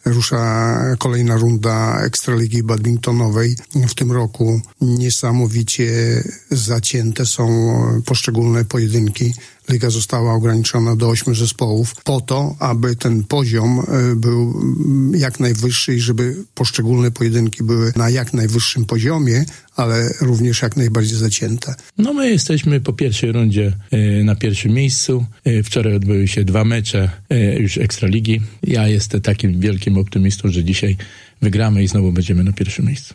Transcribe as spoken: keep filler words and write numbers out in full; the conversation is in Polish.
rusza kolejna runda Ekstraligi Badmintonowej. W tym roku niesamowicie zacięte są poszczególne pojedynki. Liga została ograniczona do ośmiu zespołów po to, aby ten poziom był jak najwyższy i żeby poszczególne pojedynki były na jak najwyższym poziomie, ale również jak najbardziej zacięte. No my jesteśmy po pierwszej rundzie y, na pierwszym miejscu. Y, wczoraj odbyły się dwa mecze y, już Ekstraligi. Ja jestem takim wielkim optymistą, że dzisiaj wygramy i znowu będziemy na pierwszym miejscu.